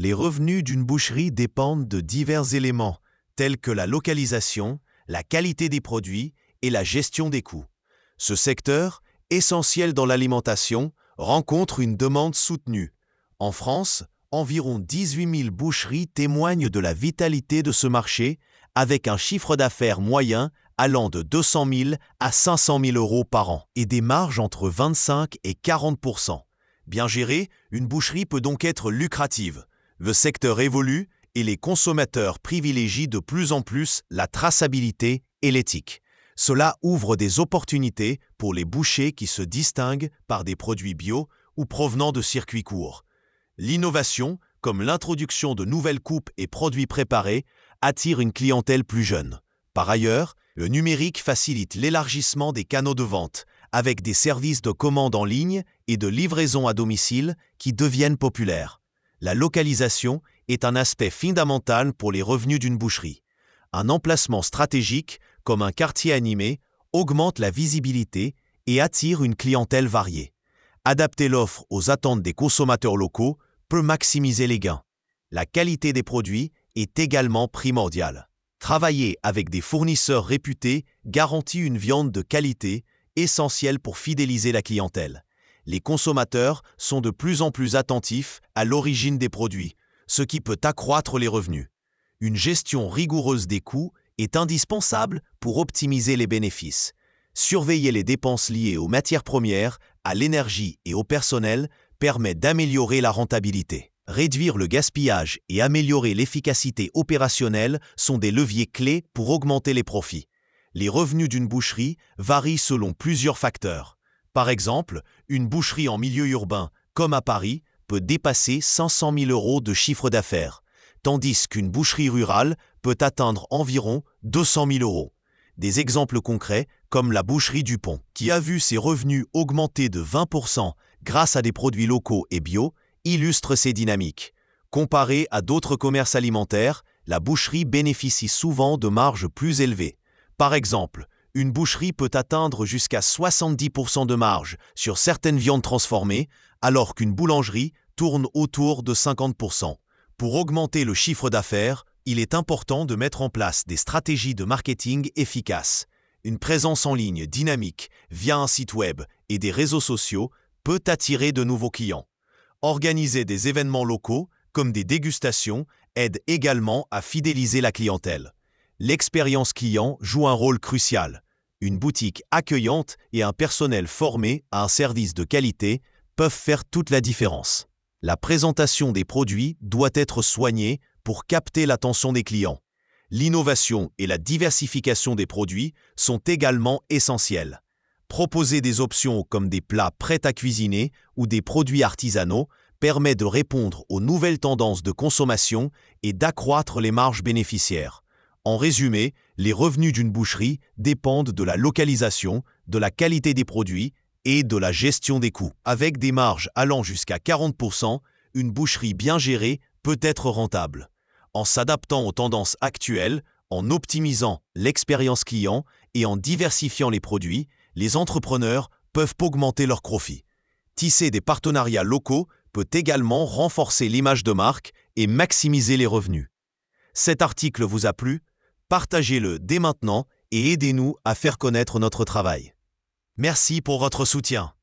Les revenus d'une boucherie dépendent de divers éléments, tels que la localisation, la qualité des produits et la gestion des coûts. Ce secteur, essentiel dans l'alimentation, rencontre une demande soutenue. En France, environ 18 000 boucheries témoignent de la vitalité de ce marché, avec un chiffre d'affaires moyen allant de 200 000 à 500 000 euros par an et des marges entre 25 et 40 %. Bien gérée, une boucherie peut donc être lucrative. Le secteur évolue et les consommateurs privilégient de plus en plus la traçabilité et l'éthique. Cela ouvre des opportunités pour les bouchers qui se distinguent par des produits bio ou provenant de circuits courts. L'innovation, comme l'introduction de nouvelles coupes et produits préparés, attire une clientèle plus jeune. Par ailleurs, le numérique facilite l'élargissement des canaux de vente, avec des services de commande en ligne et de livraison à domicile qui deviennent populaires. La localisation est un aspect fondamental pour les revenus d'une boucherie. Un emplacement stratégique, comme un quartier animé, augmente la visibilité et attire une clientèle variée. Adapter l'offre aux attentes des consommateurs locaux peut maximiser les gains. La qualité des produits est également primordiale. Travailler avec des fournisseurs réputés garantit une viande de qualité, essentielle pour fidéliser la clientèle. Les consommateurs sont de plus en plus attentifs à l'origine des produits, ce qui peut accroître les revenus. Une gestion rigoureuse des coûts est indispensable pour optimiser les bénéfices. Surveiller les dépenses liées aux matières premières, à l'énergie et au personnel permet d'améliorer la rentabilité. Réduire le gaspillage et améliorer l'efficacité opérationnelle sont des leviers clés pour augmenter les profits. Les revenus d'une boucherie varient selon plusieurs facteurs. Par exemple, une boucherie en milieu urbain, comme à Paris, peut dépasser 500 000 euros de chiffre d'affaires, tandis qu'une boucherie rurale peut atteindre environ 200 000 euros. Des exemples concrets, comme la boucherie du Pont, qui a vu ses revenus augmenter de 20 % grâce à des produits locaux et bio, illustrent ces dynamiques. Comparée à d'autres commerces alimentaires, la boucherie bénéficie souvent de marges plus élevées. Par exemple, une boucherie peut atteindre jusqu'à 70 % de marge sur certaines viandes transformées, alors qu'une boulangerie tourne autour de 50 %. Pour augmenter le chiffre d'affaires, il est important de mettre en place des stratégies de marketing efficaces. Une présence en ligne dynamique via un site web et des réseaux sociaux peut attirer de nouveaux clients. Organiser des événements locaux, comme des dégustations, aide également à fidéliser la clientèle. L'expérience client joue un rôle crucial. Une boutique accueillante et un personnel formé à un service de qualité peuvent faire toute la différence. La présentation des produits doit être soignée pour capter l'attention des clients. L'innovation et la diversification des produits sont également essentielles. Proposer des options comme des plats prêts à cuisiner ou des produits artisanaux permet de répondre aux nouvelles tendances de consommation et d'accroître les marges bénéficiaires. En résumé, les revenus d'une boucherie dépendent de la localisation, de la qualité des produits et de la gestion des coûts. Avec des marges allant jusqu'à 40 %, une boucherie bien gérée peut être rentable. En s'adaptant aux tendances actuelles, en optimisant l'expérience client et en diversifiant les produits, les entrepreneurs peuvent augmenter leurs profits. Tisser des partenariats locaux peut également renforcer l'image de marque et maximiser les revenus. Cet article vous a plu? Partagez-le dès maintenant et aidez-nous à faire connaître notre travail. Merci pour votre soutien.